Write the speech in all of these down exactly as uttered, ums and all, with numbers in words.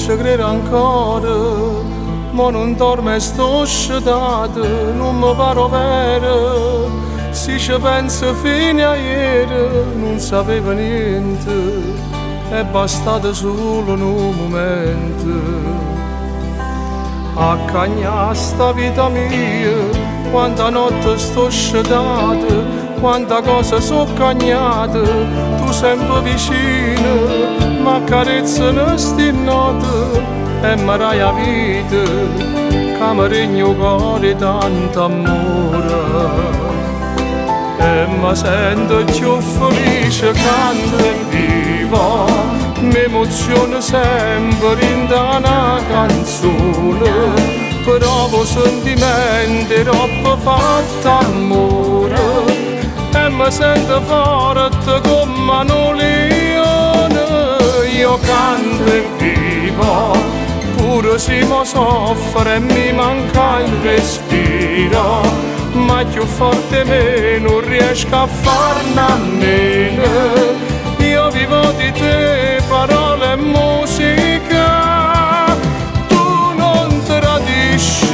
ci credo ancora, ma non dorme e sto scedato, non mi pare vero. Se ci penso fino a ieri non sapeva niente, è bastato solo un momento. A cagnare sta vita mia, quanta notte sto scedato, quanta cosa so cagnata, tu sempre vicino, ma carezzano sti note e mi dai la vita, che mi regna il cuore tanto amore. E mi sento più felice quando è vivo, mi emoziona sempre in una canzone, provo sentimenti troppo fatto amore, e mi sento forte come un leone. Io canto e vivo, pure se mi soffre e mi manca il respiro, ma più forte me non riesco a farne a meno. Io vivo di te, parole e musica, tu non tradisci.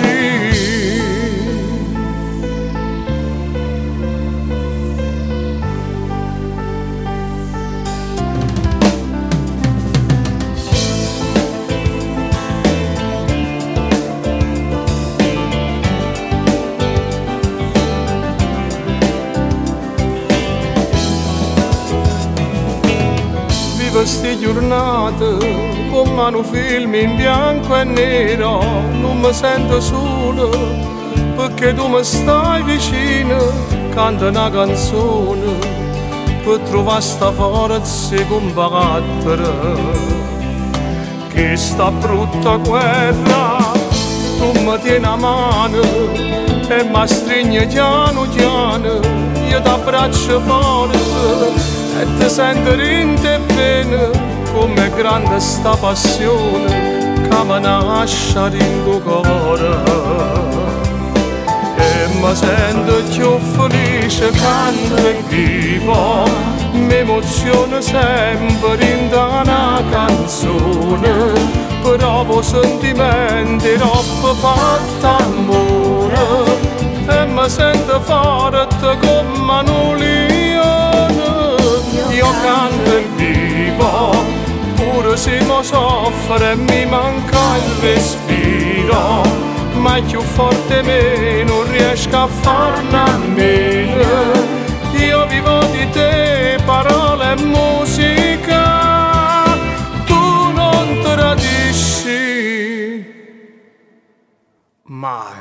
Queste giornate come un film in bianco e nero, non mi sento solo perché tu mi stai vicino, canta una canzone per trovare sta forza e combattere che sta brutta guerra. Tu mi tieni a mano e mi stringi piano piano, io ti abbraccio forte e ti sento in te bene, come grande sta passione che mi nasce in tuo cuore. E mi sento più felice quando è vivo, mi emoziona sempre in una canzone, provo sentimenti troppo fatti amore, e mi sento forte come un leone. Io canto e vivo, pure se mi soffre e mi manca il respiro, ma più forte me non riesco a farne a meno. Io vivo di te, parole e musica, tu non tradisci mai.